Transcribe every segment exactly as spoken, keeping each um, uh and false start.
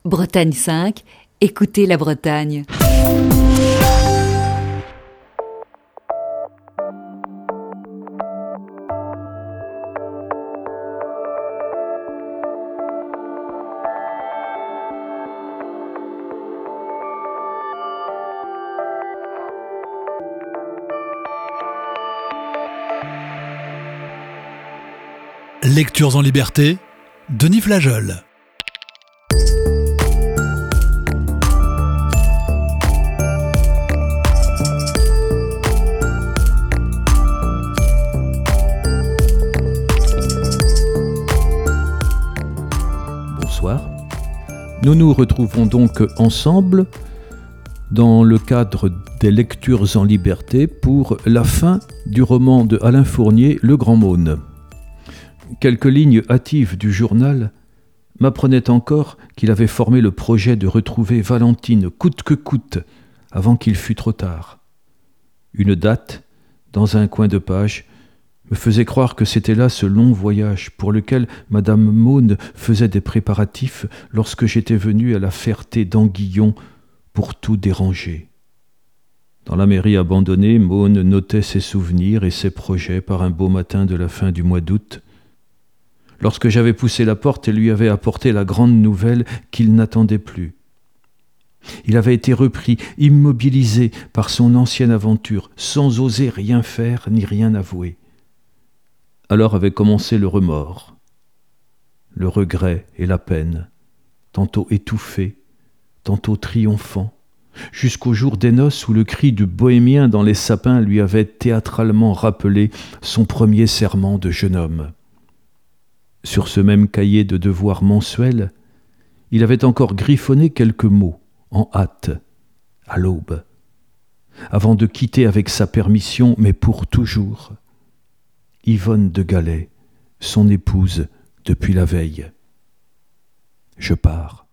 Bretagne cinq, écoutez la Bretagne. Lectures en liberté, Denis Flageol. Bonsoir. Nous nous retrouvons donc ensemble dans le cadre des Lectures en liberté pour la fin du roman de Alain Fournier, Le Grand Mône. Quelques lignes hâtives du journal m'apprenaient encore qu'il avait formé le projet de retrouver Valentine coûte que coûte avant qu'il fût trop tard. Une date, dans un coin de page, me faisait croire que c'était là ce long voyage pour lequel Madame Mône faisait des préparatifs lorsque j'étais venu à la Ferté d'Anguillon pour tout déranger. Dans la mairie abandonnée, Mône notait ses souvenirs et ses projets par un beau matin de la fin du mois d'août. Lorsque j'avais poussé la porte et lui avais apporté la grande nouvelle qu'il n'attendait plus. Il avait été repris, immobilisé par son ancienne aventure, sans oser rien faire ni rien avouer. Alors avait commencé le remords, le regret et la peine, tantôt étouffés, tantôt triomphants, jusqu'au jour des noces où le cri du bohémien dans les sapins lui avait théâtralement rappelé son premier serment de jeune homme. Sur ce même cahier de devoirs mensuels, il avait encore griffonné quelques mots, en hâte, à l'aube, avant de quitter avec sa permission, mais pour toujours, Yvonne de Galais, son épouse depuis la veille. Je pars.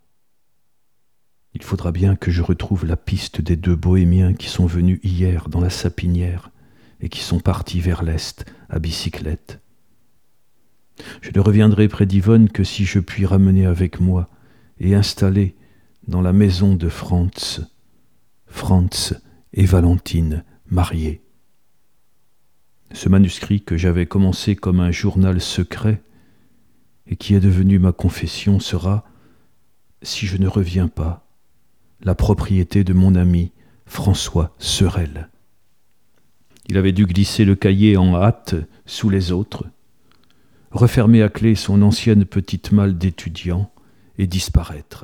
Il faudra bien que je retrouve la piste des deux bohémiens qui sont venus hier dans la sapinière et qui sont partis vers l'est à bicyclette. Je ne reviendrai près d'Yvonne que si je puis ramener avec moi et installer dans la maison de Franz, Franz et Valentine mariés. Ce manuscrit que j'avais commencé comme un journal secret et qui est devenu ma confession sera, si je ne reviens pas, la propriété de mon ami François Sorel. Il avait dû glisser le cahier en hâte sous les autres, refermer à clé son ancienne petite malle d'étudiant et disparaître.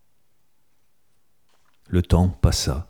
Le temps passa.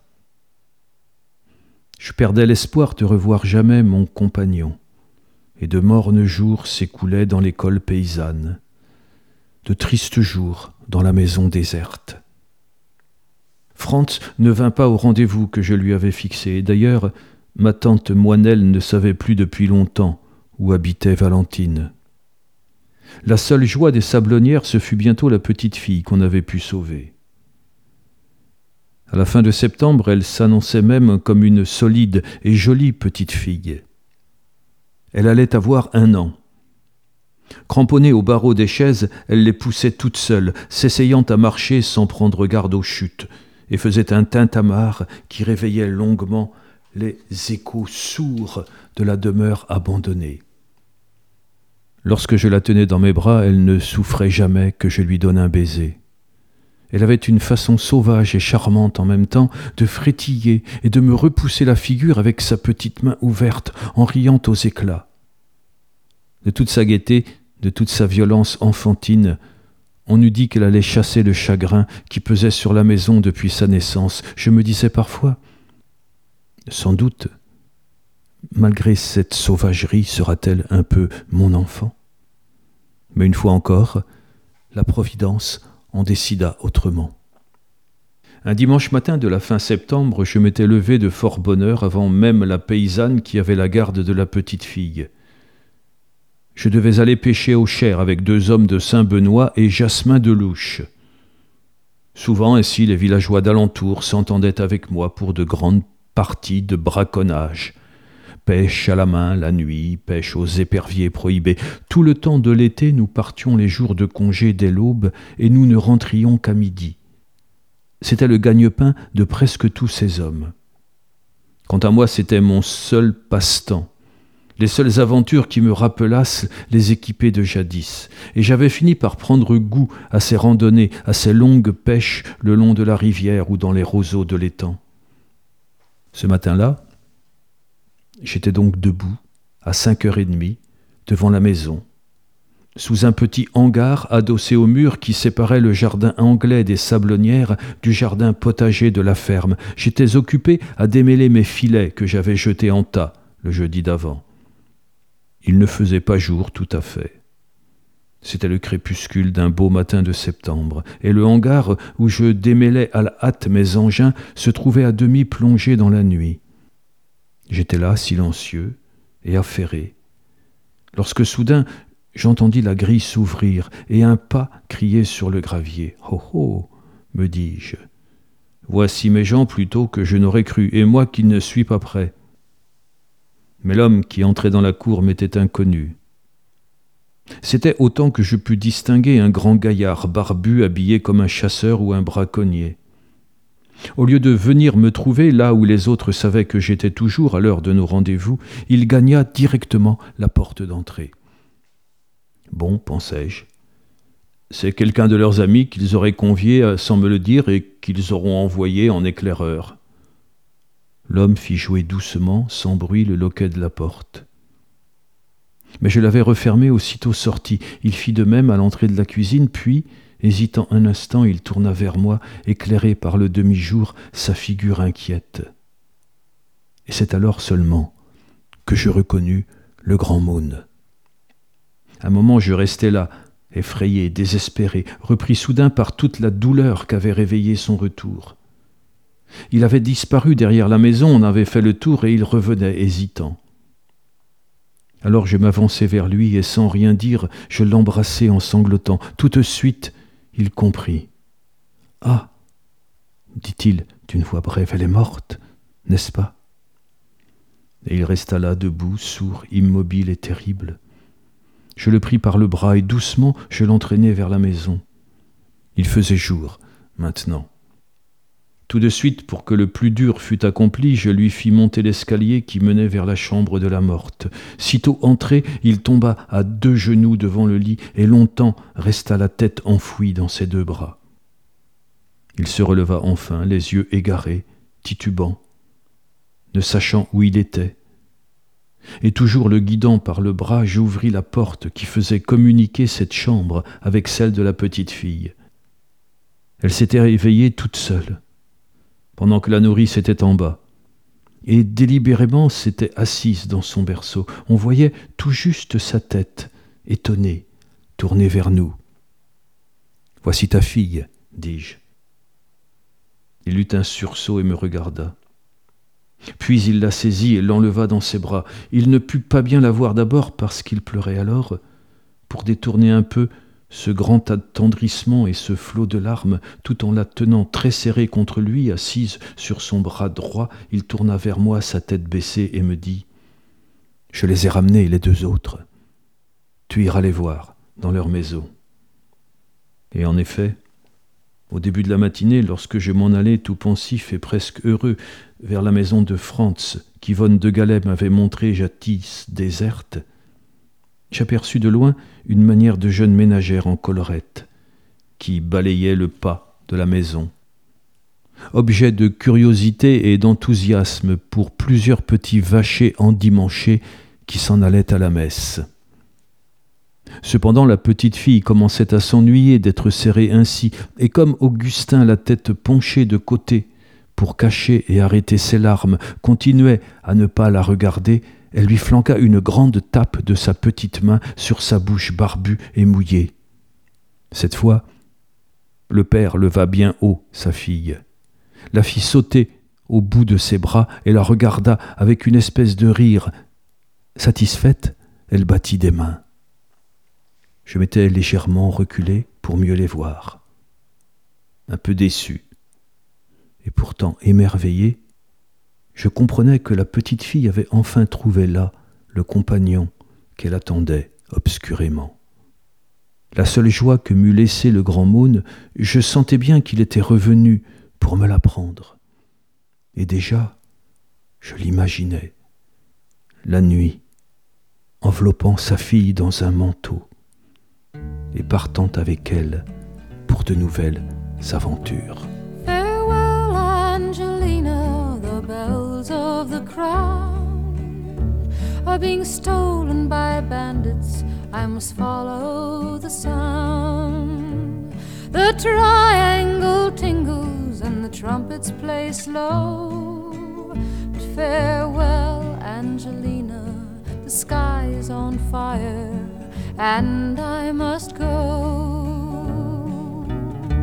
Je perdais l'espoir de revoir jamais mon compagnon, et de mornes jours s'écoulaient dans l'école paysanne, de tristes jours dans la maison déserte. Franz ne vint pas au rendez-vous que je lui avais fixé, et d'ailleurs, ma tante Moinelle ne savait plus depuis longtemps où habitait Valentine. La seule joie des Sablonnières, ce fut bientôt la petite fille qu'on avait pu sauver. À la fin de septembre, elle s'annonçait même comme une solide et jolie petite fille. Elle allait avoir un an. Cramponnée aux barreaux des chaises, elle les poussait toute seule, s'essayant à marcher sans prendre garde aux chutes, et faisait un tintamarre qui réveillait longuement les échos sourds de la demeure abandonnée. Lorsque je la tenais dans mes bras, elle ne souffrait jamais que je lui donne un baiser. Elle avait une façon sauvage et charmante en même temps de frétiller et de me repousser la figure avec sa petite main ouverte en riant aux éclats. De toute sa gaieté, de toute sa violence enfantine, on eût dit qu'elle allait chasser le chagrin qui pesait sur la maison depuis sa naissance. Je me disais parfois, sans doute, malgré cette sauvagerie, sera-t-elle un peu mon enfant ? Mais une fois encore, la Providence en décida autrement. Un dimanche matin de la fin septembre, je m'étais levé de fort bonne heure avant même la paysanne qui avait la garde de la petite fille. Je devais aller pêcher au Cher avec deux hommes de Saint-Benoît et Jasmin de Louche. Souvent ainsi les villageois d'alentour s'entendaient avec moi pour de grandes parties de braconnage. Pêche à la main la nuit, pêche aux éperviers prohibés. Tout le temps de l'été, nous partions les jours de congé dès l'aube et nous ne rentrions qu'à midi. C'était le gagne-pain de presque tous ces hommes. Quant à moi, c'était mon seul passe-temps, les seules aventures qui me rappelassent les équipés de jadis, et j'avais fini par prendre goût à ces randonnées, à ces longues pêches le long de la rivière ou dans les roseaux de l'étang. Ce matin-là, j'étais donc debout, à cinq heures et demie, devant la maison, sous un petit hangar adossé au mur qui séparait le jardin anglais des Sablonnières du jardin potager de la ferme. J'étais occupé à démêler mes filets que j'avais jetés en tas le jeudi d'avant. Il ne faisait pas jour tout à fait. C'était le crépuscule d'un beau matin de septembre, et le hangar où je démêlais à la hâte mes engins se trouvait à demi plongé dans la nuit. J'étais là, silencieux et affairé, lorsque soudain j'entendis la grille s'ouvrir et un pas crier sur le gravier. « Oh oh !» me dis-je. « Voici mes gens plutôt que je n'aurais cru, et moi qui ne suis pas prêt. » Mais l'homme qui entrait dans la cour m'était inconnu. C'était autant que je pus distinguer un grand gaillard barbu habillé comme un chasseur ou un braconnier. Au lieu de venir me trouver là où les autres savaient que j'étais toujours à l'heure de nos rendez-vous, il gagna directement la porte d'entrée. Bon, pensai-je, c'est quelqu'un de leurs amis qu'ils auraient convié sans me le dire et qu'ils auront envoyé en éclaireur. L'homme fit jouer doucement, sans bruit, le loquet de la porte. Mais je l'avais refermé aussitôt sorti. Il fit de même à l'entrée de la cuisine, puis, hésitant un instant, il tourna vers moi, éclairé par le demi-jour, sa figure inquiète. Et c'est alors seulement que je reconnus le grand Moon. Un moment, je restai là, effrayé, désespéré, repris soudain par toute la douleur qu'avait réveillée son retour. Il avait disparu derrière la maison, on avait fait le tour et il revenait hésitant. Alors je m'avançai vers lui et sans rien dire, je l'embrassai en sanglotant. Tout de suite, il comprit. « Ah !» dit-il d'une voix brève, « elle est morte, n'est-ce pas ?» Et il resta là, debout, sourd, immobile et terrible. Je le pris par le bras et doucement je l'entraînai vers la maison. Il faisait jour, maintenant. Tout de suite, pour que le plus dur fût accompli, je lui fis monter l'escalier qui menait vers la chambre de la morte. Sitôt entré, il tomba à deux genoux devant le lit et longtemps resta la tête enfouie dans ses deux bras. Il se releva enfin, les yeux égarés, titubant, ne sachant où il était. Et toujours le guidant par le bras, j'ouvris la porte qui faisait communiquer cette chambre avec celle de la petite fille. Elle s'était réveillée toute seule, pendant que la nourrice était en bas, et délibérément s'était assise dans son berceau. On voyait tout juste sa tête, étonnée, tournée vers nous. « Voici ta fille, » dis-je. Il eut un sursaut et me regarda. Puis il la saisit et l'enleva dans ses bras. Il ne put pas bien la voir d'abord parce qu'il pleurait alors. Pour détourner un peu ce grand attendrissement et ce flot de larmes, tout en la tenant très serrée contre lui, assise sur son bras droit, il tourna vers moi sa tête baissée et me dit « Je les ai ramenés, les deux autres. Tu iras les voir dans leur maison. » Et en effet, au début de la matinée, lorsque je m'en allais tout pensif et presque heureux vers la maison de Franz, qu'Yvonne de Galais m'avait montrée jadis déserte, j'aperçus de loin une manière de jeune ménagère en collerette qui balayait le pas de la maison. Objet de curiosité et d'enthousiasme pour plusieurs petits vachers endimanchés qui s'en allaient à la messe. Cependant, la petite fille commençait à s'ennuyer d'être serrée ainsi, et comme Augustin, la tête penchée de côté pour cacher et arrêter ses larmes, continuait à ne pas la regarder, elle lui flanqua une grande tape de sa petite main sur sa bouche barbue et mouillée. Cette fois, le père leva bien haut sa fille, la fit sauter au bout de ses bras et la regarda avec une espèce de rire. Satisfaite, elle battit des mains. Je m'étais légèrement reculé pour mieux les voir. Un peu déçu, et pourtant émerveillé, je comprenais que la petite fille avait enfin trouvé là le compagnon qu'elle attendait obscurément. La seule joie que m'eût laissée le grand Mône, je sentais bien qu'il était revenu pour me la prendre. Et déjà, je l'imaginais, la nuit, enveloppant sa fille dans un manteau et partant avec elle pour de nouvelles aventures. Farewell, Angelina, the bells of the crown are being stolen by bandits. I must follow the sound. The triangle tingles and the trumpets play slow. But farewell, Angelina, the sky is on fire and I must go.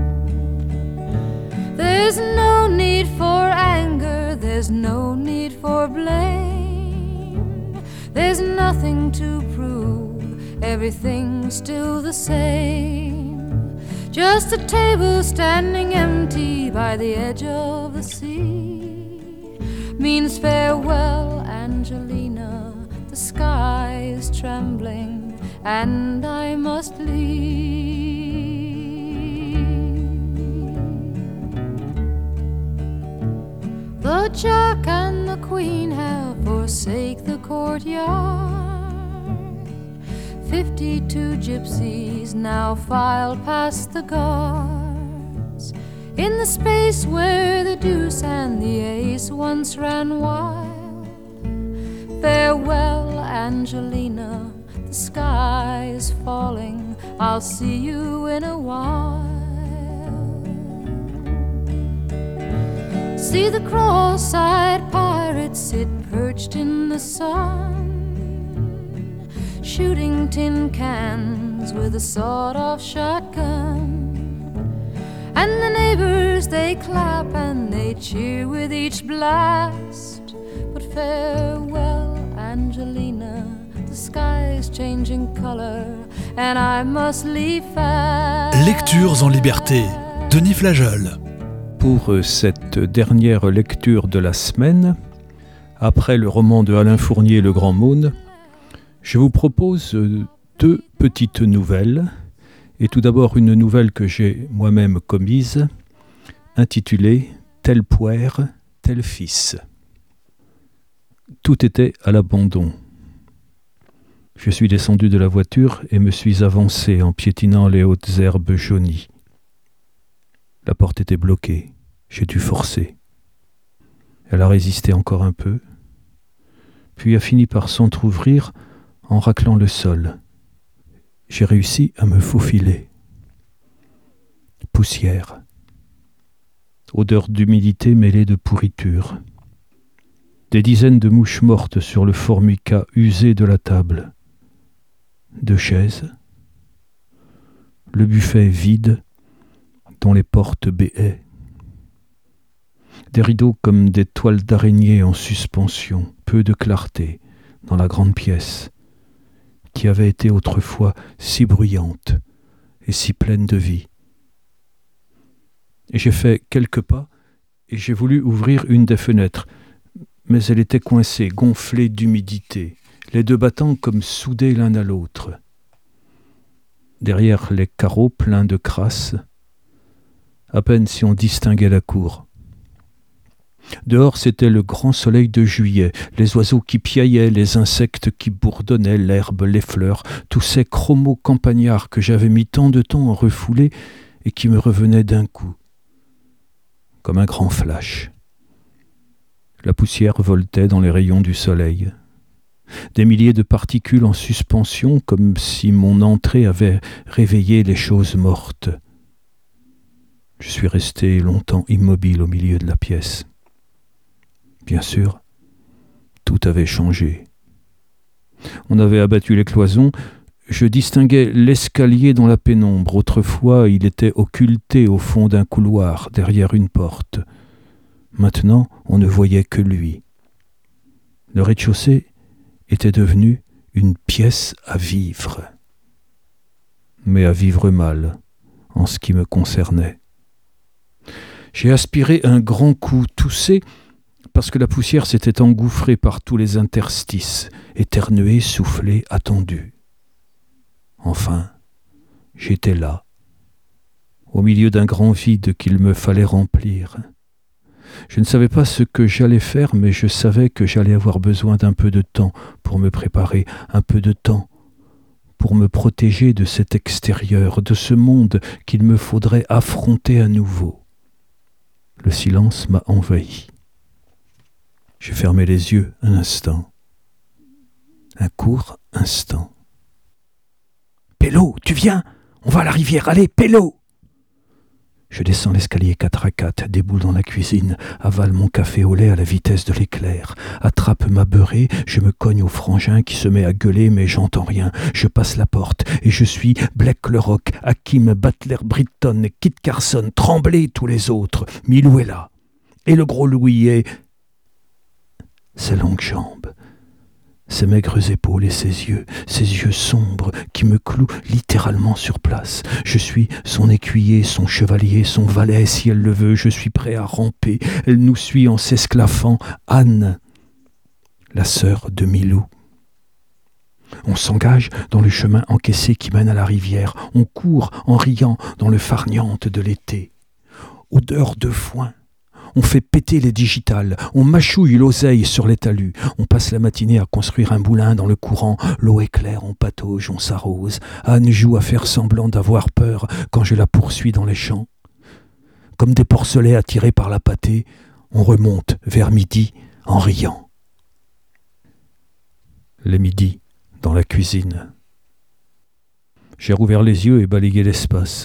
There's no need for anger, there's no need for blame. There's nothing to prove, everything's still the same. Just a table standing empty by the edge of the sea means farewell, Angelina, the sky is trembling and I must leave. The Jack and the Queen have forsake the courtyard. Fifty-two gypsies now file past the guards in the space where the deuce and the ace once ran wild. Farewell, Angelina, the sky is falling, I'll see you in a while. See the cross-eyed pirates sit perched in the sun, shooting tin cans with a sawed-off shotgun. And the neighbors, they clap and they cheer with each blast. But farewell, Angelina, the sky is changing color and I must leave fast. Lectures en liberté, Denis Flageol. Pour cette dernière lecture de la semaine, après le roman de Alain Fournier, Le Grand Mône, je vous propose deux petites nouvelles. Et tout d'abord une nouvelle que j'ai moi-même commise, intitulée « Tel puère, tel fils ». Tout était à l'abandon. Je suis descendu de la voiture et me suis avancé en piétinant les hautes herbes jaunies. La porte était bloquée, j'ai dû forcer. Elle a résisté encore un peu, puis a fini par s'entr'ouvrir en raclant le sol. J'ai réussi à me faufiler. Poussière. Odeur d'humidité mêlée de pourriture. Des dizaines de mouches mortes sur le formica usé de la table. Deux chaises. Le buffet vide, dont les portes béaient. Des rideaux comme des toiles d'araignée en suspension, peu de clarté dans la grande pièce, qui avait été autrefois si bruyante et si pleine de vie. Et j'ai fait quelques pas et j'ai voulu ouvrir une des fenêtres, mais elle était coincée, gonflée d'humidité, les deux battants comme soudés l'un à l'autre. Derrière les carreaux pleins de crasse, à peine si on distinguait la cour. Dehors, c'était le grand soleil de juillet, les oiseaux qui piaillaient, les insectes qui bourdonnaient, l'herbe, les fleurs, tous ces chromos campagnards que j'avais mis tant de temps à refouler et qui me revenaient d'un coup, comme un grand flash. La poussière voltait dans les rayons du soleil. Des milliers de particules en suspension, comme si mon entrée avait réveillé les choses mortes. Je suis resté longtemps immobile au milieu de la pièce. Bien sûr, tout avait changé. On avait abattu les cloisons, je distinguais l'escalier dans la pénombre. Autrefois, il était occulté au fond d'un couloir, derrière une porte. Maintenant, on ne voyait que lui. Le rez-de-chaussée était devenu une pièce à vivre. Mais à vivre mal, en ce qui me concernait. J'ai aspiré un grand coup, toussé, parce que la poussière s'était engouffrée par tous les interstices, éternué, soufflé, attendu. Enfin, j'étais là, au milieu d'un grand vide qu'il me fallait remplir. Je ne savais pas ce que j'allais faire, mais je savais que j'allais avoir besoin d'un peu de temps pour me préparer, un peu de temps pour me protéger de cet extérieur, de ce monde qu'il me faudrait affronter à nouveau. Le silence m'a envahi. J'ai fermé les yeux un instant, un court instant. « Pélo, tu viens ? On va à la rivière, allez, Pélo !» Je descends l'escalier quatre à quatre, déboule dans la cuisine, avale mon café au lait à la vitesse de l'éclair, attrape ma beurrée, je me cogne au frangin qui se met à gueuler mais j'entends rien. Je passe la porte et je suis Black le Rock, Hakim, Butler, Britton, Kit Carson, Tremblay, tous les autres. Milou est là. Et le gros Louis est... Ses longues jambes, ses maigres épaules et ses yeux, ses yeux sombres qui me clouent littéralement sur place. Je suis son écuyer, son chevalier, son valet, si elle le veut, je suis prêt à ramper. Elle nous suit en s'esclaffant. Anne, la sœur de Milou. On s'engage dans le chemin encaissé qui mène à la rivière. On court en riant dans le farniente de l'été. Odeur de foin. On fait péter les digitales, on mâchouille l'oseille sur les talus, on passe la matinée à construire un moulin dans le courant, l'eau est claire, on patauge, on s'arrose. Anne joue à faire semblant d'avoir peur quand je la poursuis dans les champs. Comme des porcelets attirés par la pâtée, on remonte vers midi en riant. Les midis, dans la cuisine. J'ai rouvert les yeux et balayé l'espace.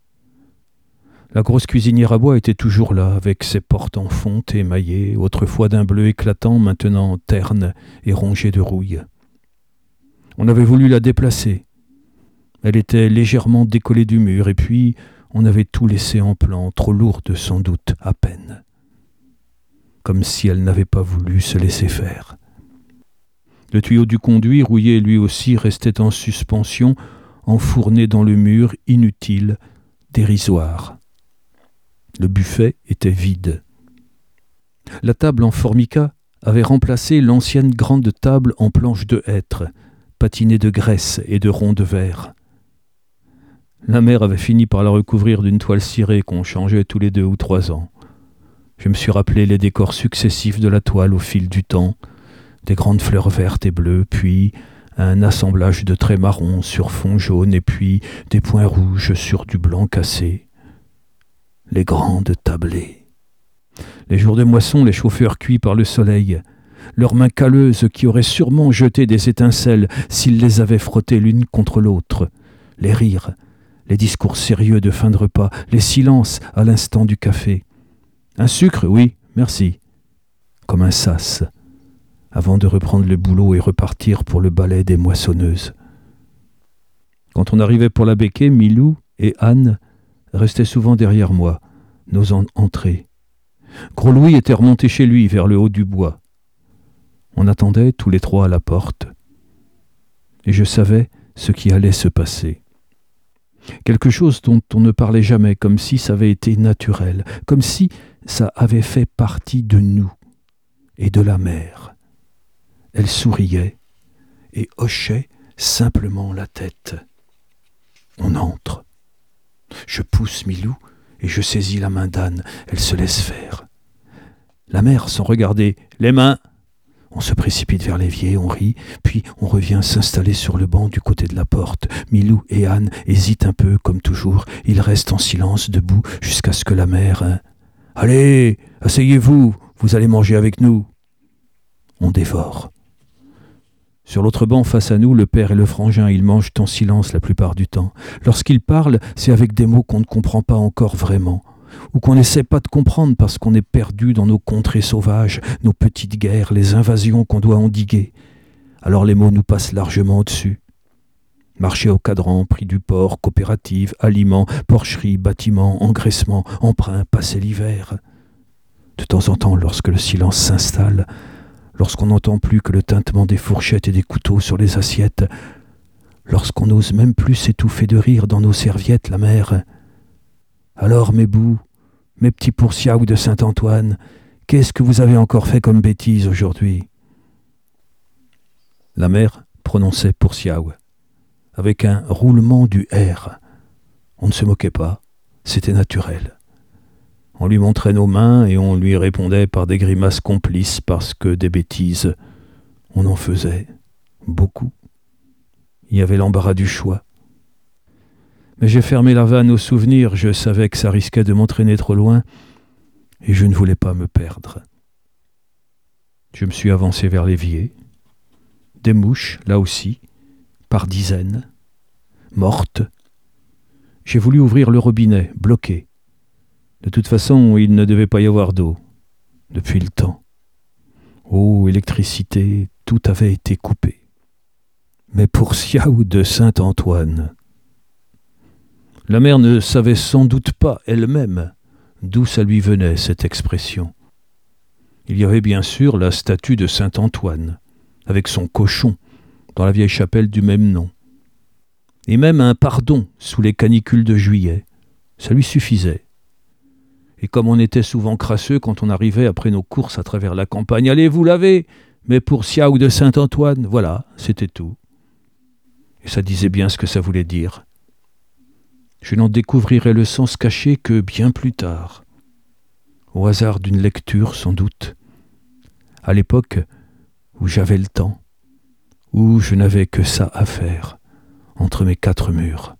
La grosse cuisinière à bois était toujours là, avec ses portes en fonte émaillées, autrefois d'un bleu éclatant, maintenant terne et rongée de rouille. On avait voulu la déplacer. Elle était légèrement décollée du mur, et puis on avait tout laissé en plan, trop lourde sans doute, à peine. Comme si elle n'avait pas voulu se laisser faire. Le tuyau du conduit, rouillé lui aussi, restait en suspension, enfourné dans le mur, inutile, dérisoire. Le buffet était vide. La table en formica avait remplacé l'ancienne grande table en planche de hêtre, patinée de graisse et de ronds de verre. La mère avait fini par la recouvrir d'une toile cirée qu'on changeait tous les deux ou trois ans. Je me suis rappelé les décors successifs de la toile au fil du temps, des grandes fleurs vertes et bleues, puis un assemblage de traits marrons sur fond jaune et puis des points rouges sur du blanc cassé. Les grandes tablées. Les jours de moisson, les chauffeurs cuits par le soleil, leurs mains calleuses qui auraient sûrement jeté des étincelles s'ils les avaient frottées l'une contre l'autre, les rires, les discours sérieux de fin de repas, les silences à l'instant du café. Un sucre, oui, merci, comme un sas, avant de reprendre le boulot et repartir pour le balai des moissonneuses. Quand on arrivait pour la béquée, Milou et Anne restait souvent derrière moi, n'osant entrer. Gros Louis était remonté chez lui, vers le haut du bois. On attendait tous les trois à la porte. Et je savais ce qui allait se passer. Quelque chose dont on ne parlait jamais, comme si ça avait été naturel, comme si ça avait fait partie de nous et de la mère. Elle souriait et hochait simplement la tête. On entre. Je pousse Milou et je saisis la main d'Anne. Elle se laisse faire. La mère, sans regarder, les mains. On se précipite vers l'évier, on rit, puis on revient s'installer sur le banc du côté de la porte. Milou et Anne hésitent un peu, comme toujours. Ils restent en silence, debout, jusqu'à ce que la mère... Hein, « Allez, asseyez-vous, vous allez manger avec nous. » On dévore. Sur l'autre banc, face à nous, le père et le frangin, ils mangent en silence la plupart du temps. Lorsqu'ils parlent, c'est avec des mots qu'on ne comprend pas encore vraiment, ou qu'on n'essaie pas de comprendre parce qu'on est perdu dans nos contrées sauvages, nos petites guerres, les invasions qu'on doit endiguer. Alors les mots nous passent largement au-dessus. Marché au cadran, prix du port, coopérative, aliments, porcherie, bâtiments, engraissement, emprunt, passer l'hiver. De temps en temps, lorsque le silence s'installe, lorsqu'on n'entend plus que le tintement des fourchettes et des couteaux sur les assiettes, lorsqu'on n'ose même plus s'étouffer de rire dans nos serviettes, la mère. Alors, mes bouts, mes petits poursiaougs de Saint-Antoine, qu'est-ce que vous avez encore fait comme bêtise aujourd'hui ? La mère prononçait poursiaougs, avec un roulement du R. On ne se moquait pas, C'était naturel. On lui montrait nos mains et on lui répondait par des grimaces complices parce que des bêtises, on en faisait beaucoup. Il y avait l'embarras du choix. Mais j'ai fermé la vanne au souvenir, je savais que ça risquait de m'entraîner trop loin et je ne voulais pas me perdre. Je me suis avancé vers l'évier. Des mouches, là aussi, par dizaines, mortes. J'ai voulu ouvrir le robinet, bloqué. De toute façon, il ne devait pas y avoir d'eau, depuis le temps. Eau, électricité, tout avait été coupé. Mais pour Siaou de Saint-Antoine, la mère ne savait sans doute pas elle-même d'où ça lui venait, cette expression. Il y avait bien sûr la statue de Saint-Antoine, avec son cochon, dans la vieille chapelle du même nom. Et même un pardon sous les canicules de juillet. Ça lui suffisait. Et comme on était souvent crasseux quand on arrivait après nos courses à travers la campagne, « Allez, vous lavez !» Mais pour Siaou de Saint-Antoine, voilà, c'était tout. Et ça disait bien ce que ça voulait dire. Je n'en découvrirai le sens caché que bien plus tard, au hasard d'une lecture sans doute, à l'époque où j'avais le temps, où je n'avais que ça à faire, entre mes quatre murs.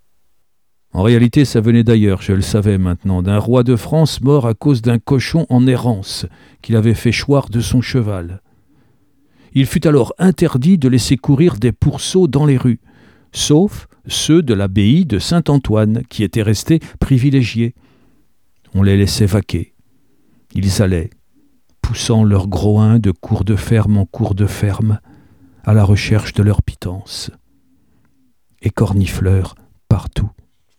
En réalité, ça venait d'ailleurs, je le savais maintenant, d'un roi de France mort à cause d'un cochon en errance qu'il avait fait choir de son cheval. Il fut alors interdit de laisser courir des pourceaux dans les rues, sauf ceux de l'abbaye de Saint-Antoine, qui étaient restés privilégiés. On les laissait vaquer. Ils allaient, poussant leurs groins de cour de ferme en cour de ferme, à la recherche de leur pitance. Et cornifleurs partout.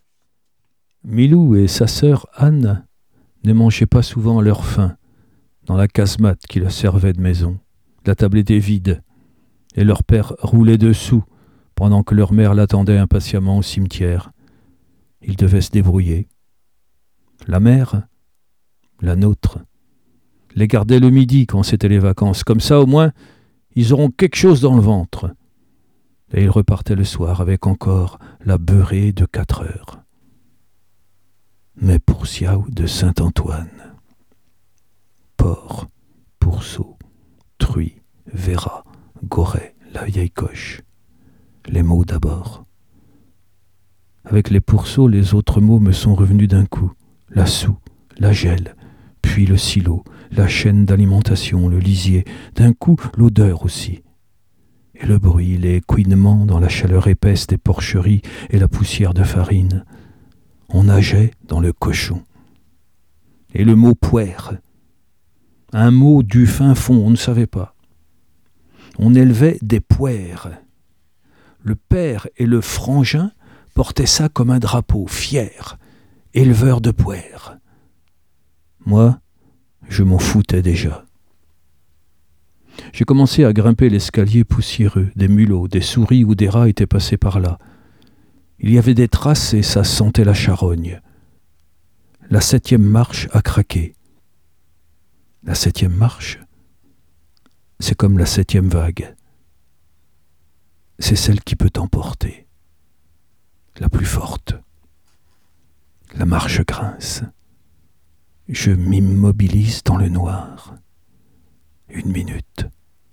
Milou et sa sœur Anne ne mangeaient pas souvent à leur faim, dans la casemate qui leur servait de maison. La table était vide, et leur père roulait dessous, pendant que leur mère l'attendait impatiemment au cimetière. Ils devaient se débrouiller. La mère, la nôtre, les gardait le midi quand c'était les vacances. Comme ça, au moins, ils auront quelque chose dans le ventre. Et ils repartaient le soir avec encore la beurrée de quatre heures. Mais pour Siaou de Saint-Antoine, porc, pourceau, truie, verra, goret, la vieille coche, les mots d'abord. Avec les pourceaux, les autres mots me sont revenus d'un coup. La soue, la gêle, puis le silo, la chaîne d'alimentation, le lisier, d'un coup l'odeur aussi. Et le bruit, les couinements dans la chaleur épaisse des porcheries et la poussière de farine. On nageait dans le cochon. Et le mot poire, un mot du fin fond, on ne savait pas. On élevait des poires. Le père et le frangin portaient ça comme un drapeau, fier, éleveur de poires. Moi, je m'en foutais déjà. J'ai commencé à grimper l'escalier poussiéreux, des mulots, des souris ou des rats étaient passés par là. Il y avait des traces et ça sentait la charogne. La septième marche a craqué. La septième marche, c'est comme la septième vague. C'est celle qui peut t'emporter. La plus forte. La marche grince. Je m'immobilise dans le noir. Une minute.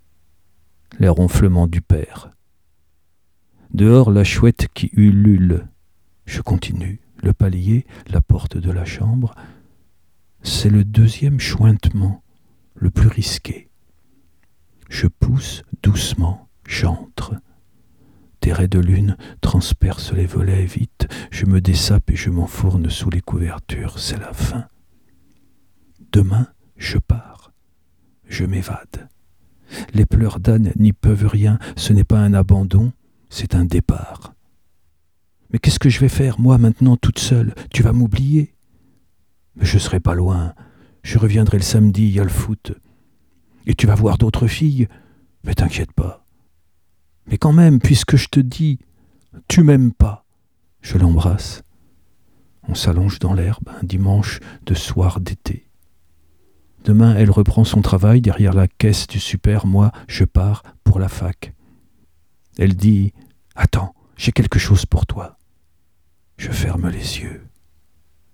Les ronflements du père. Dehors, la chouette qui ulule. Je continue. Le palier, la porte de la chambre. C'est le deuxième chointement, le plus risqué. Je pousse doucement, j'entre. Des raies de lune transpercent les volets vite. Je me dessape et je m'enfourne sous les couvertures. C'est la fin. Demain, je pars. Je m'évade. Les pleurs d'Anne n'y peuvent rien. Ce n'est pas un abandon, c'est un départ. Mais qu'est-ce que je vais faire, moi, maintenant, toute seule? Tu vas m'oublier? Mais je serai pas loin. Je reviendrai le samedi, il y a le foot. Et tu vas voir d'autres filles? Mais t'inquiète pas. Mais quand même, puisque je te dis, tu m'aimes pas. Je l'embrasse. On s'allonge dans l'herbe un dimanche de soir d'été. Demain, elle reprend son travail derrière la caisse du super. Moi, je pars pour la fac. Elle dit « Attends, j'ai quelque chose pour toi. » Je ferme les yeux.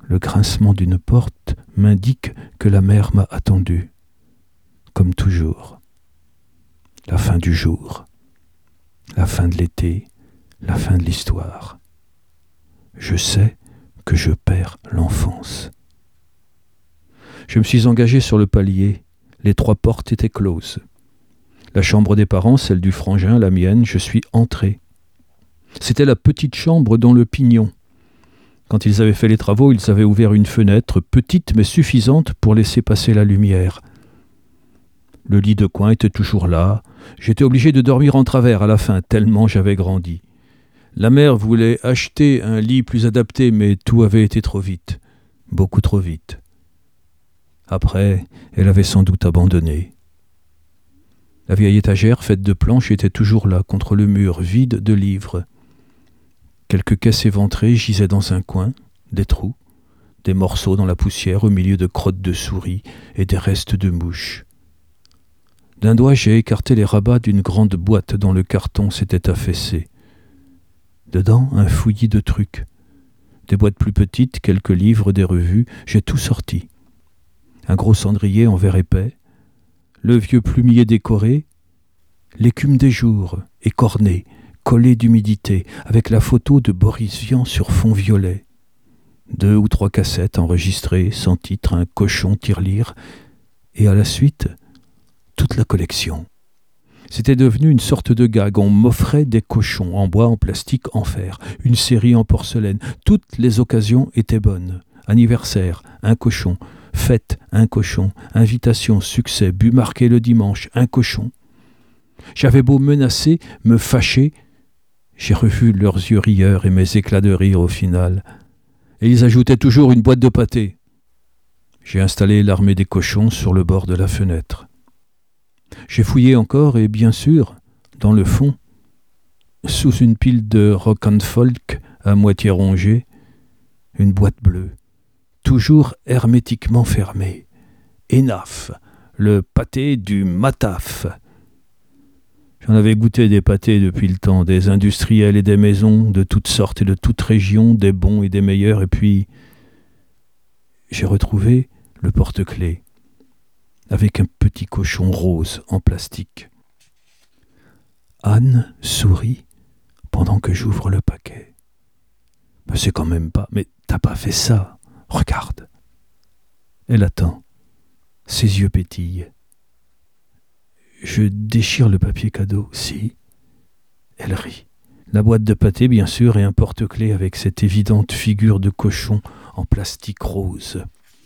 Le grincement d'une porte m'indique que la mère m'a attendu. Comme toujours. La fin du jour. La fin de l'été. La fin de l'histoire. Je sais que je perds l'enfance. Je me suis engagé sur le palier. Les trois portes étaient closes. La chambre des parents, celle du frangin, la mienne, je suis entré. C'était la petite chambre dans le pignon. Quand ils avaient fait les travaux, ils avaient ouvert une fenêtre, petite mais suffisante pour laisser passer la lumière. Le lit de coin était toujours là. J'étais obligé de dormir en travers à la fin, tellement j'avais grandi. La mère voulait acheter un lit plus adapté, mais tout avait été trop vite, beaucoup trop vite. Après, elle avait sans doute abandonné. La vieille étagère faite de planches était toujours là, contre le mur, vide de livres. Quelques caisses éventrées gisaient dans un coin, des trous, des morceaux dans la poussière au milieu de crottes de souris et des restes de mouches. D'un doigt, j'ai écarté les rabats d'une grande boîte dont le carton s'était affaissé. Dedans, un fouillis de trucs. Des boîtes plus petites, quelques livres, des revues, j'ai tout sorti. Un gros cendrier en verre épais, le vieux plumier décoré, l'écume des jours, écorné, collé d'humidité, avec la photo de Boris Vian sur fond violet. Deux ou trois cassettes enregistrées, sans titre, un cochon tirelire, et à la suite, toute la collection. C'était devenu une sorte de gag. On m'offrait des cochons en bois, en plastique, en fer. Une série en porcelaine. Toutes les occasions étaient bonnes. Anniversaire, un cochon. Fête, un cochon. Invitation, succès, but marqué le dimanche, un cochon. J'avais beau menacer, me fâcher, j'ai revu leurs yeux rieurs et mes éclats de rire au final. Et ils ajoutaient toujours une boîte de pâté. J'ai installé l'armée des cochons sur le bord de la fenêtre. J'ai fouillé encore et bien sûr, dans le fond, sous une pile de rock and folk à moitié rongée, une boîte bleue, toujours hermétiquement fermée. Enaf, le pâté du Mataf. J'en avais goûté des pâtés depuis le temps, des industriels et des maisons, de toutes sortes et de toutes régions, des bons et des meilleurs, et puis j'ai retrouvé le porte-clés, avec un petit cochon rose en plastique. Anne sourit pendant que j'ouvre le paquet. Mais c'est quand même pas... Mais t'as pas fait ça. Regarde. Elle attend. Ses yeux pétillent. Je déchire le papier cadeau. Si. Elle rit. La boîte de pâté, bien sûr, et un porte-clés avec cette évidente figure de cochon en plastique rose.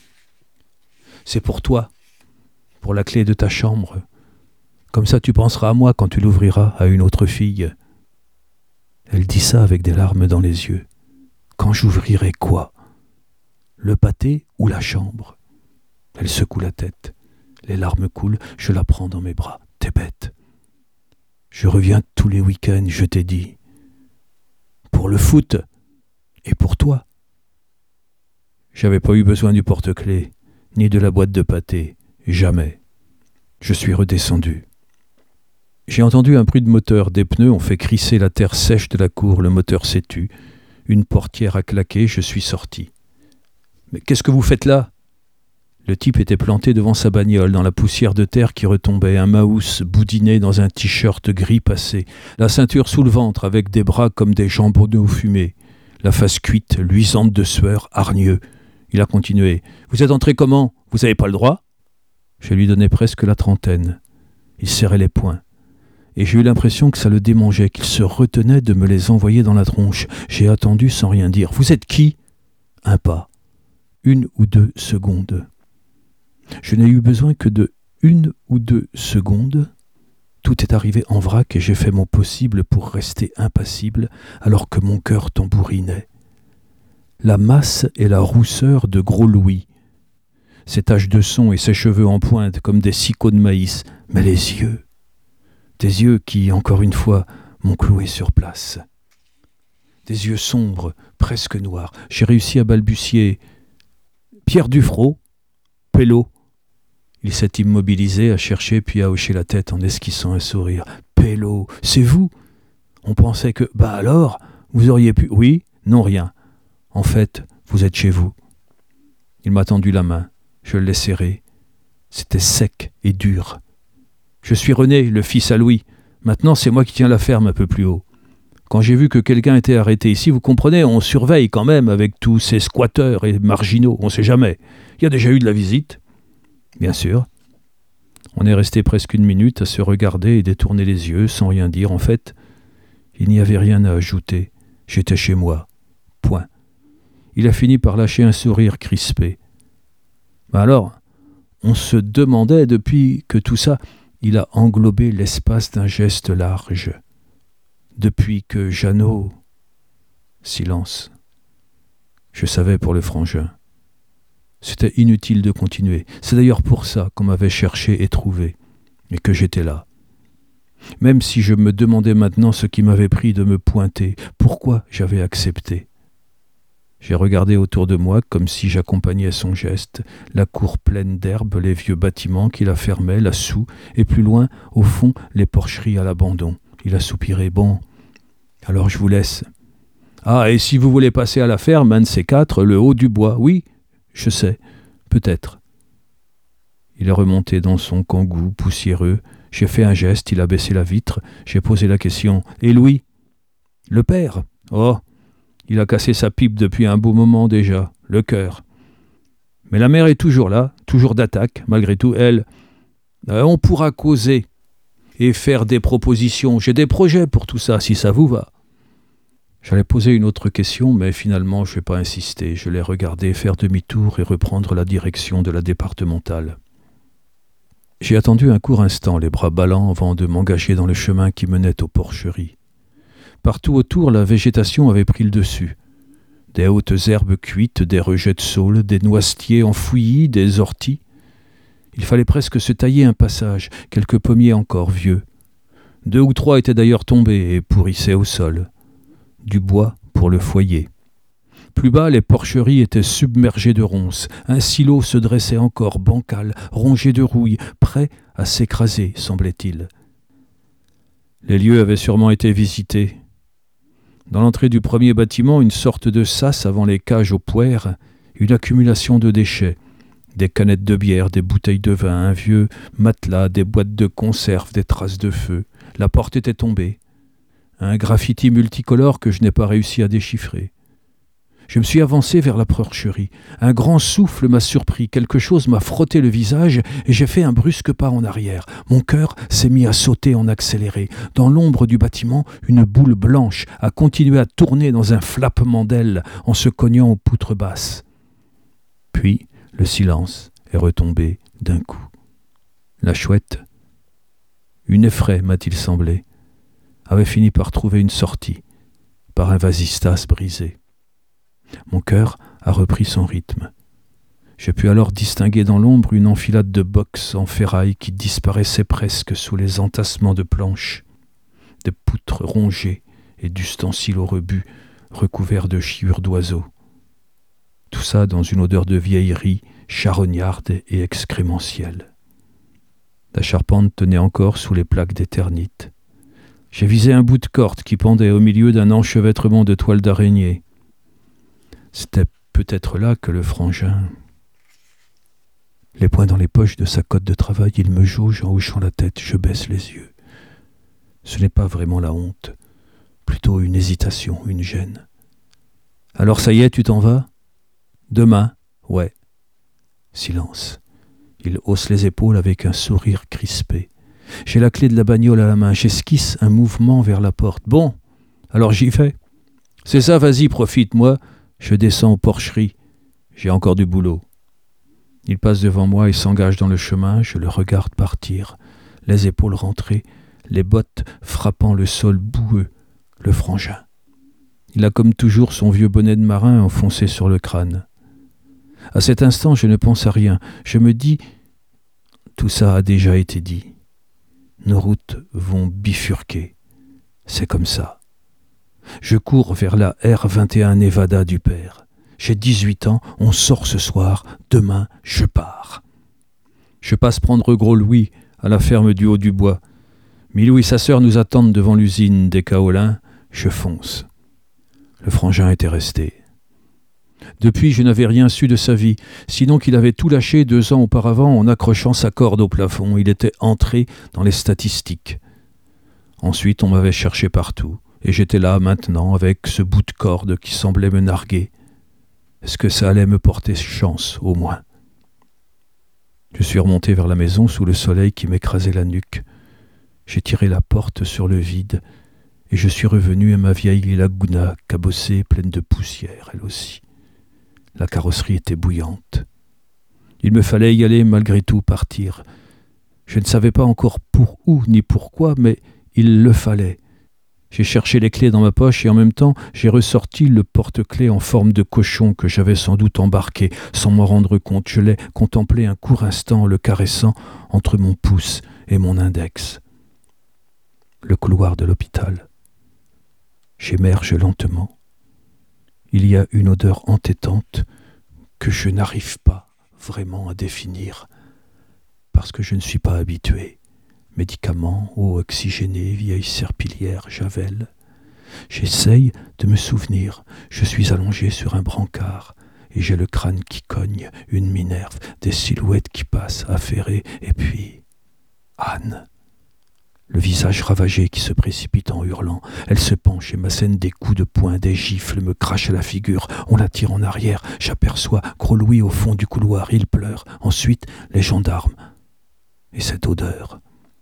C'est pour toi. Pour la clé de ta chambre. Comme ça tu penseras à moi quand tu l'ouvriras à une autre fille. Elle dit ça avec des larmes dans les yeux. Quand j'ouvrirai quoi? Le pâté ou la chambre? Elle secoue la tête. Les larmes coulent, je la prends dans mes bras. T'es bête. Je reviens tous les week-ends, je t'ai dit. Pour le foot et pour toi. J'avais pas eu besoin du porte-clés, ni de la boîte de pâté. Jamais. Je suis redescendu. J'ai entendu un bruit de moteur. Des pneus ont fait crisser la terre sèche de la cour. Le moteur s'est tu. Une portière a claqué. Je suis sorti. Mais qu'est-ce que vous faites là? Le type était planté devant sa bagnole, dans la poussière de terre qui retombait. Un maousse boudiné dans un t-shirt gris passé. La ceinture sous le ventre, avec des bras comme des jambonneaux fumés. La face cuite, luisante de sueur, hargneux. Il a continué. Vous êtes entré comment? Vous n'avez pas le droit? Je lui donnais presque la trentaine. Il serrait les poings. Et j'ai eu l'impression que ça le démangeait, qu'il se retenait de me les envoyer dans la tronche. J'ai attendu sans rien dire. Vous êtes qui? Un pas. Une ou deux secondes. Je n'ai eu besoin que de une ou deux secondes. Tout est arrivé en vrac et j'ai fait mon possible pour rester impassible alors que mon cœur tambourinait. La masse et la rousseur de Gros Louis. Ses taches de son et ses cheveux en pointe comme des sicots de maïs. Mais les yeux, des yeux qui, encore une fois, m'ont cloué sur place. Des yeux sombres, presque noirs. J'ai réussi à balbutier. Pierre Dufrot, Pélo. Il s'est immobilisé, a cherché, puis a hoché la tête en esquissant un sourire. Pélo, c'est vous? On pensait que... Bah alors, vous auriez pu... Oui, non, rien. En fait, vous êtes chez vous. Il m'a tendu la main. Je l'ai serrée. C'était sec et dur. Je suis René, le fils à Louis. Maintenant, c'est moi qui tiens la ferme un peu plus haut. Quand j'ai vu que quelqu'un était arrêté ici, vous comprenez, on surveille quand même avec tous ces squatteurs et marginaux. On ne sait jamais. Il y a déjà eu de la visite. Bien sûr. On est resté presque une minute à se regarder et détourner les yeux sans rien dire. En fait, il n'y avait rien à ajouter. J'étais chez moi. Point. Il a fini par lâcher un sourire crispé. Mais alors, on se demandait depuis que tout ça, il a englobé l'espace d'un geste large. Depuis que Jeannot... Silence. Je savais pour le frangin. C'était inutile de continuer. C'est d'ailleurs pour ça qu'on m'avait cherché et trouvé, et que j'étais là. Même si je me demandais maintenant ce qui m'avait pris de me pointer, pourquoi j'avais accepté. J'ai regardé autour de moi comme si j'accompagnais son geste, la cour pleine d'herbe, les vieux bâtiments qui la fermaient, la soue, et plus loin, au fond, les porcheries à l'abandon. Il a soupiré. Bon, alors je vous laisse. Ah, et si vous voulez passer à la ferme, un de ces quatre, le haut du bois, oui, je sais, peut-être. Il est remonté dans son kangou poussiéreux. J'ai fait un geste, il a baissé la vitre. J'ai posé la question. Et Louis ? Le père ? Oh, il a cassé sa pipe depuis un beau moment déjà, le cœur. Mais la mère est toujours là, toujours d'attaque, malgré tout. Elle, euh, on pourra causer et faire des propositions. J'ai des projets pour tout ça, si ça vous va. J'allais poser une autre question, mais finalement, je ne vais pas insister. Je l'ai regardé faire demi-tour et reprendre la direction de la départementale. J'ai attendu un court instant, les bras ballants, avant de m'engager dans le chemin qui menait aux porcheries. Partout autour, la végétation avait pris le dessus. Des hautes herbes cuites, des rejets de saules, des noisetiers enfouis, des orties. Il fallait presque se tailler un passage, quelques pommiers encore vieux. Deux ou trois étaient d'ailleurs tombés et pourrissaient au sol. Du bois pour le foyer. Plus bas, les porcheries étaient submergées de ronces. Un silo se dressait encore bancal, rongé de rouille, prêt à s'écraser, semblait-il. Les lieux avaient sûrement été visités. Dans l'entrée du premier bâtiment, une sorte de sas avant les cages aux poires, une accumulation de déchets. Des canettes de bière, des bouteilles de vin, un vieux matelas, des boîtes de conserve, des traces de feu. La porte était tombée. Un graffiti multicolore que je n'ai pas réussi à déchiffrer. Je me suis avancé vers la porcherie. Un grand souffle m'a surpris, quelque chose m'a frotté le visage et j'ai fait un brusque pas en arrière. Mon cœur s'est mis à sauter en accéléré. Dans l'ombre du bâtiment, une boule blanche a continué à tourner dans un flappement d'ailes en se cognant aux poutres basses. Puis, le silence est retombé d'un coup. La chouette, une effraie m'a-t-il semblé, avait fini par trouver une sortie, par un vasistas brisé. Mon cœur a repris son rythme. J'ai pu alors distinguer dans l'ombre une enfilade de box en ferraille qui disparaissait presque sous les entassements de planches, de poutres rongées et d'ustensiles au rebut recouverts de chiures d'oiseaux. Tout ça dans une odeur de vieillerie charognarde et excrémentielle. La charpente tenait encore sous les plaques d'éternite. J'ai visé un bout de corde qui pendait au milieu d'un enchevêtrement de toiles d'araignée. C'était peut-être là que le frangin... Les poings dans les poches de sa cotte de travail, il me jauge en hochant la tête, je baisse les yeux. Ce n'est pas vraiment la honte, plutôt une hésitation, une gêne. « Alors ça y est, tu t'en vas ? » ?»« Demain, ouais. » Silence. Il hausse les épaules avec un sourire crispé. J'ai la clé de la bagnole à la main, j'esquisse un mouvement vers la porte. « Bon, alors j'y vais. »« C'est ça, vas-y, profite, moi. » Je descends aux porcheries. J'ai encore du boulot. Il passe devant moi et s'engage dans le chemin. Je le regarde partir, les épaules rentrées, les bottes frappant le sol boueux, le frangin. Il a comme toujours son vieux bonnet de marin enfoncé sur le crâne. À cet instant, je ne pense à rien. Je me dis, tout ça a déjà été dit. Nos routes vont bifurquer. C'est comme ça. Je cours vers la R vingt et un Nevada du père. J'ai dix-huit ans, on sort ce soir, demain je pars. Je passe prendre gros Louis à la ferme du Haut du Bois. Milou et sa sœur nous attendent devant l'usine des Kaolins. Je fonce. Le frangin était resté. Depuis, je n'avais rien su de sa vie, sinon qu'il avait tout lâché deux ans auparavant en accrochant sa corde au plafond. Il était entré dans les statistiques. Ensuite, on m'avait cherché partout, et j'étais là maintenant avec ce bout de corde qui semblait me narguer. Est-ce que ça allait me porter chance, au moins ? Je suis remonté vers la maison sous le soleil qui m'écrasait la nuque. J'ai tiré la porte sur le vide, et je suis revenu à ma vieille Laguna, cabossée, pleine de poussière, elle aussi. La carrosserie était bouillante. Il me fallait y aller malgré tout, partir. Je ne savais pas encore pour où ni pourquoi, mais il le fallait. J'ai cherché les clés dans ma poche et en même temps, j'ai ressorti le porte-clés en forme de cochon que j'avais sans doute embarqué, sans m'en rendre compte. Je l'ai contemplé un court instant en le caressant entre mon pouce et mon index. Le couloir de l'hôpital. J'émerge lentement. Il y a une odeur entêtante que je n'arrive pas vraiment à définir parce que je ne suis pas habitué. Médicaments, eau oxygénée, vieille serpillière, javel. J'essaye de me souvenir. Je suis allongé sur un brancard et j'ai le crâne qui cogne, une minerve, des silhouettes qui passent affairées et puis Anne. Le visage ravagé qui se précipite en hurlant. Elle se penche et m'assène des coups de poing, des gifles, me crache à la figure. On la tire en arrière. J'aperçois Gros Louis au fond du couloir. Il pleure. Ensuite, les gendarmes. Et cette odeur.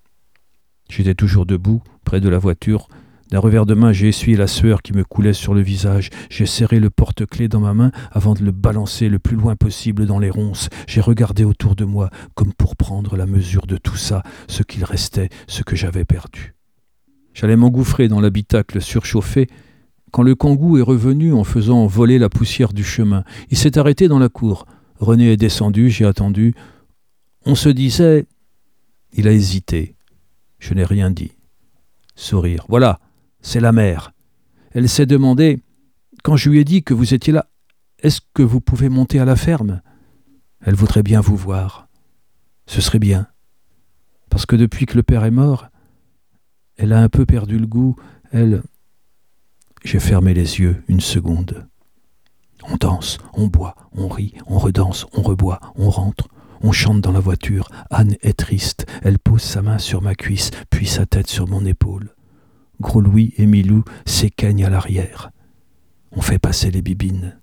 J'étais toujours debout, près de la voiture. D'un revers de main, j'ai essuyé la sueur qui me coulait sur le visage. J'ai serré le porte-clés dans ma main avant de le balancer le plus loin possible dans les ronces. J'ai regardé autour de moi, comme pour prendre la mesure de tout ça, ce qu'il restait, ce que j'avais perdu. J'allais m'engouffrer dans l'habitacle surchauffé quand le kangou est revenu en faisant voler la poussière du chemin. Il s'est arrêté dans la cour. René est descendu, j'ai attendu. On se disait... Il a hésité. Je n'ai rien dit. Sourire. Voilà. C'est la mère. Elle s'est demandé, quand je lui ai dit que vous étiez là, est-ce que vous pouvez monter à la ferme ? Elle voudrait bien vous voir. Ce serait bien. Parce que depuis que le père est mort, elle a un peu perdu le goût. Elle... J'ai fermé les yeux une seconde. On danse, on boit, on rit, on redanse, on reboit, on rentre. On chante dans la voiture. Anne est triste. Elle pose sa main sur ma cuisse, puis sa tête sur mon épaule. Gros Louis et Milou s'équeignent à l'arrière. On fait passer les bibines.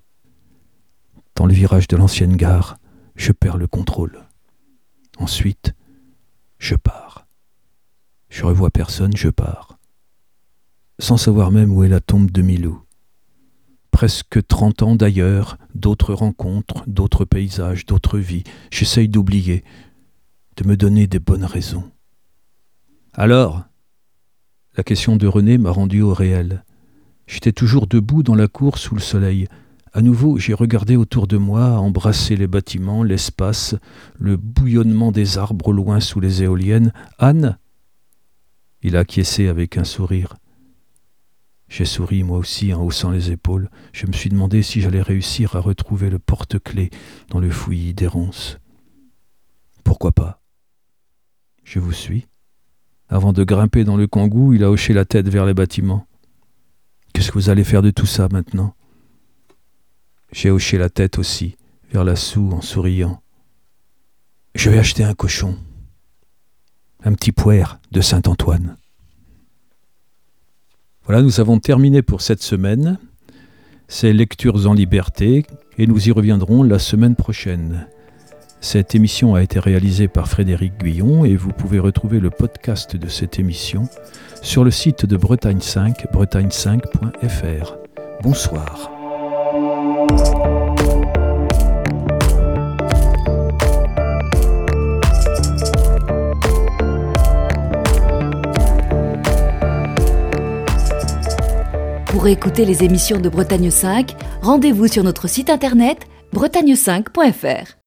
Dans le virage de l'ancienne gare, je perds le contrôle. Ensuite, je pars. Je revois personne, je pars. Sans savoir même où est la tombe de Milou. Presque trente ans d'ailleurs, d'autres rencontres, d'autres paysages, d'autres vies. J'essaye d'oublier, de me donner des bonnes raisons. Alors, la question de René m'a rendu au réel. J'étais toujours debout dans la cour sous le soleil. À nouveau, j'ai regardé autour de moi, embrassé les bâtiments, l'espace, le bouillonnement des arbres au loin sous les éoliennes. « Anne !» Il a acquiescé avec un sourire. J'ai souri moi aussi en haussant les épaules. Je me suis demandé si j'allais réussir à retrouver le porte-clés dans le fouillis des ronces. Pourquoi pas ? Je vous suis. Avant de grimper dans le kangou, il a hoché la tête vers les bâtiments. Qu'est-ce que vous allez faire de tout ça maintenant ? J'ai hoché la tête aussi, vers la soue en souriant. Je vais acheter un cochon. Un petit pouer de Saint-Antoine. Voilà, nous avons terminé pour cette semaine. C'est Lectures en liberté et nous y reviendrons la semaine prochaine. Cette émission a été réalisée par Frédéric Guyon et vous pouvez retrouver le podcast de cette émission sur le site de Bretagne cinq, bretagne cinq point f r. Bonsoir. Pour écouter les émissions de Bretagne cinq, rendez-vous sur notre site internet bretagne cinq point f r.